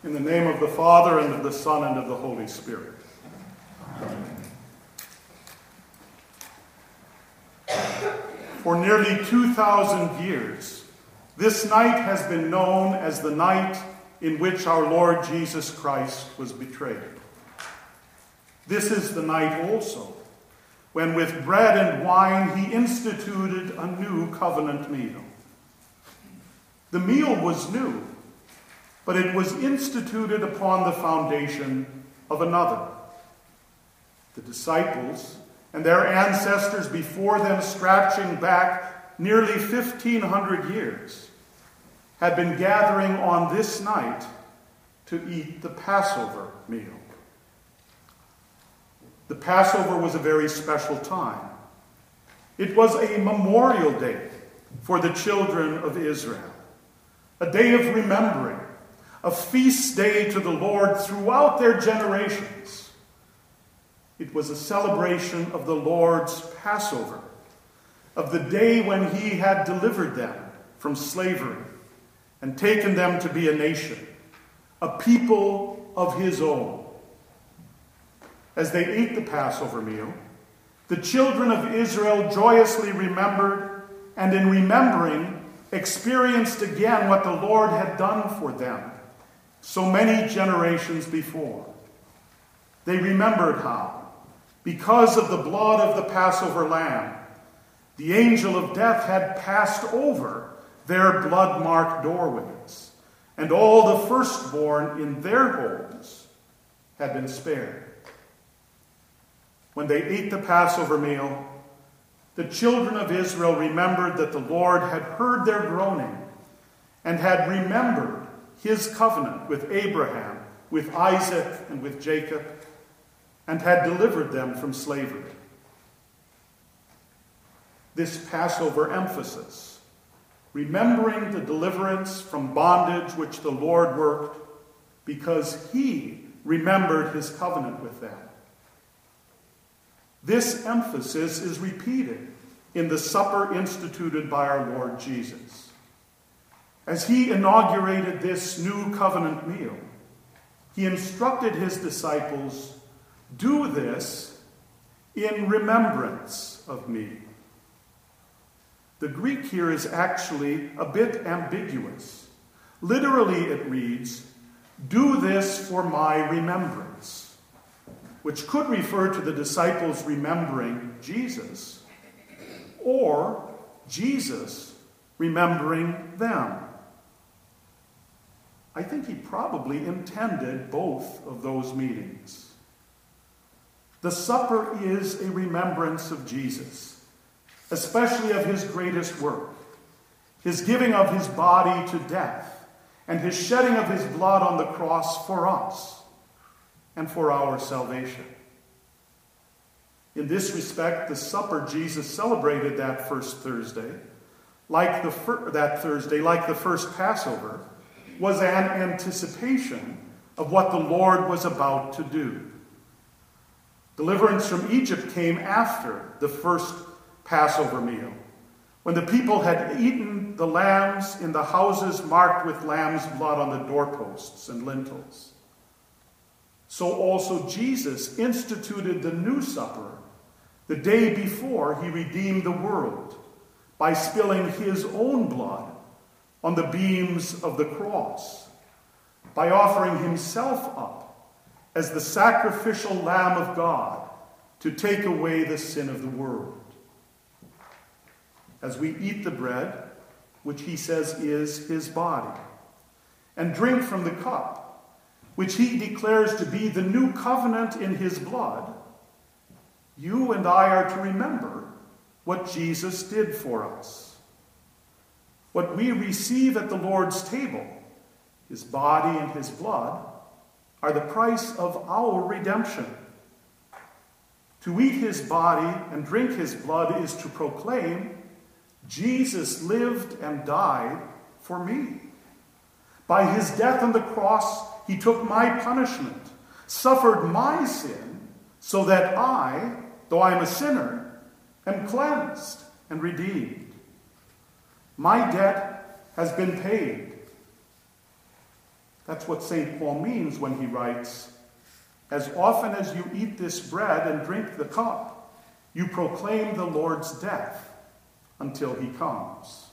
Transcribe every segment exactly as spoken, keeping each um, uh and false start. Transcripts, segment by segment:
In the name of the Father, and of the Son, and of the Holy Spirit. For nearly two thousand years, this night has been known as the night in which our Lord Jesus Christ was betrayed. This is the night also when with bread and wine he instituted a new covenant meal. The meal was new, but it was instituted upon the foundation of another. The disciples and their ancestors before them, stretching back nearly fifteen hundred years, had been gathering on this night to eat the Passover meal. The Passover was a very special time. It was a memorial day for the children of Israel, a day of remembering, a feast day to the Lord throughout their generations. It was a celebration of the Lord's Passover, of the day when he had delivered them from slavery and taken them to be a nation, a people of his own. As they ate the Passover meal, the children of Israel joyously remembered, and in remembering, experienced again what the Lord had done for them so many generations before. They remembered how, because of the blood of the Passover lamb, the angel of death had passed over their blood-marked doorways, and all the firstborn in their homes had been spared. When they ate the Passover meal, the children of Israel remembered that the Lord had heard their groaning and had remembered his covenant with Abraham, with Isaac, and with Jacob, and had delivered them from slavery. This Passover emphasis, remembering the deliverance from bondage which the Lord worked because he remembered his covenant with them. This emphasis is repeated in the supper instituted by our Lord Jesus. As he inaugurated this new covenant meal, he instructed his disciples, "Do this in remembrance of me." The Greek here is actually a bit ambiguous. Literally it reads, "Do this for my remembrance," which could refer to the disciples remembering Jesus, or Jesus remembering them. I think he probably intended both of those meanings. The supper is a remembrance of Jesus, especially of his greatest work, his giving of his body to death, and his shedding of his blood on the cross for us and for our salvation. In this respect, the supper Jesus celebrated that first Thursday, like the fir- that Thursday, like the first Passover, was an anticipation of what the Lord was about to do. Deliverance from Egypt came after the first Passover meal, when the people had eaten the lambs in the houses marked with lamb's blood on the doorposts and lintels. So also Jesus instituted the new supper the day before he redeemed the world by spilling his own blood on the beams of the cross, by offering himself up as the sacrificial Lamb of God to take away the sin of the world. As we eat the bread, which he says is his body, and drink from the cup, which he declares to be the new covenant in his blood, you and I are to remember what Jesus did for us. What we receive at the Lord's table, his body and his blood, are the price of our redemption. To eat his body and drink his blood is to proclaim, Jesus lived and died for me. By his death on the cross, he took my punishment, suffered my sin, so that I, though I am a sinner, am cleansed and redeemed. My debt has been paid. That's what Saint Paul means when he writes, "As often as you eat this bread and drink the cup, you proclaim the Lord's death until he comes."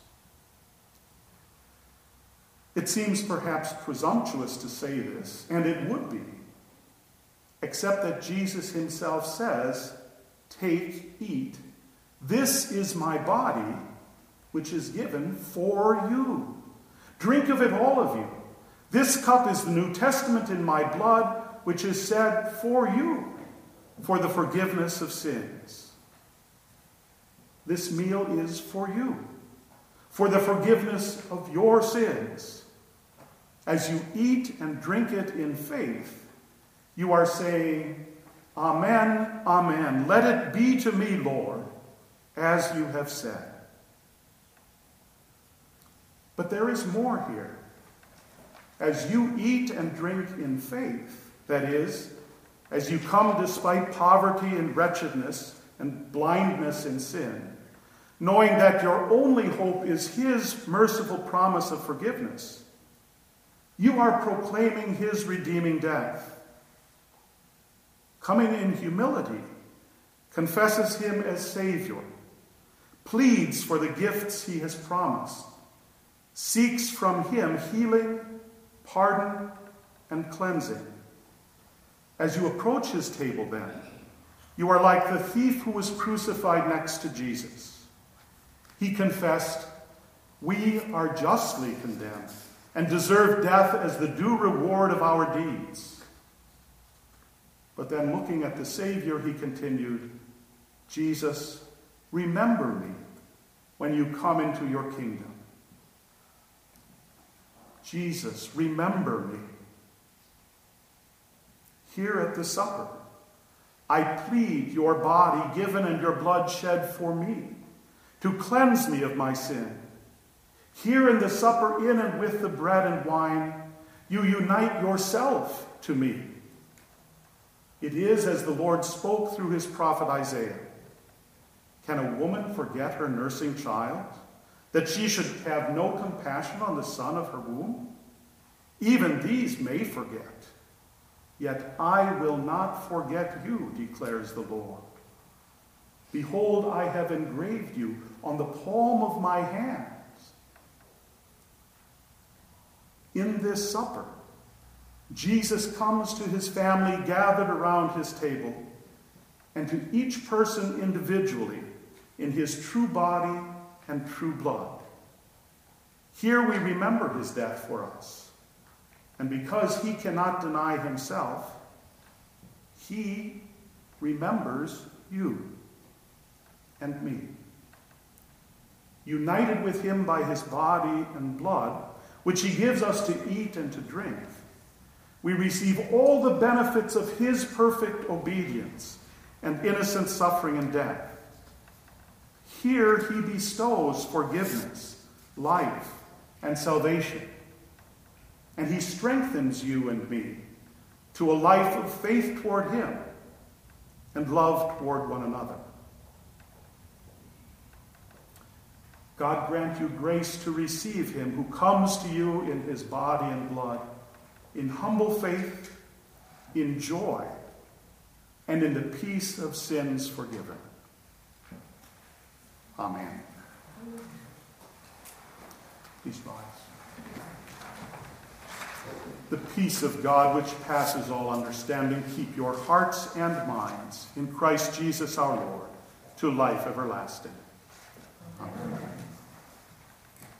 It seems perhaps presumptuous to say this, and it would be, except that Jesus himself says, "Take, eat. This is my body, which is given for you. Drink of it, all of you. This cup is the New Testament in my blood, which is said for you, for the forgiveness of sins." This meal is for you, for the forgiveness of your sins. As you eat and drink it in faith, you are saying, "Amen, amen. Let it be to me, Lord, as you have said." But there is more here. As you eat and drink in faith, that is, as you come despite poverty and wretchedness and blindness in sin, knowing that your only hope is his merciful promise of forgiveness, you are proclaiming his redeeming death. Coming in humility, confesses him as Savior, pleads for the gifts he has promised, seeks from him healing, pardon, and cleansing. As you approach his table then, you are like the thief who was crucified next to Jesus. He confessed, "We are justly condemned and deserve death as the due reward of our deeds." But then looking at the Savior, he continued, "Jesus, remember me when you come into your kingdom." Jesus, remember me. Here at the supper, I plead your body given and your blood shed for me, to cleanse me of my sin. Here in the supper, in and with the bread and wine, you unite yourself to me. It is as the Lord spoke through his prophet Isaiah. Can a woman forget her nursing child, that she should have no compassion on the son of her womb? Even these may forget, yet I will not forget you, declares the Lord. Behold, I have engraved you on the palm of my hands. In this supper, Jesus comes to his family gathered around his table, and to each person individually in his true body and true blood. Here we remember his death for us, and because he cannot deny himself, he remembers you and me. United with him by his body and blood, which he gives us to eat and to drink, we receive all the benefits of his perfect obedience and innocent suffering and death. Here he bestows forgiveness, life, and salvation. And he strengthens you and me to a life of faith toward him and love toward one another. God grant you grace to receive him who comes to you in his body and blood, in humble faith, in joy, and in the peace of sins forgiven. Amen. Please rise. The peace of God, which passes all understanding, keep your hearts and minds in Christ Jesus our Lord, to life everlasting. Amen.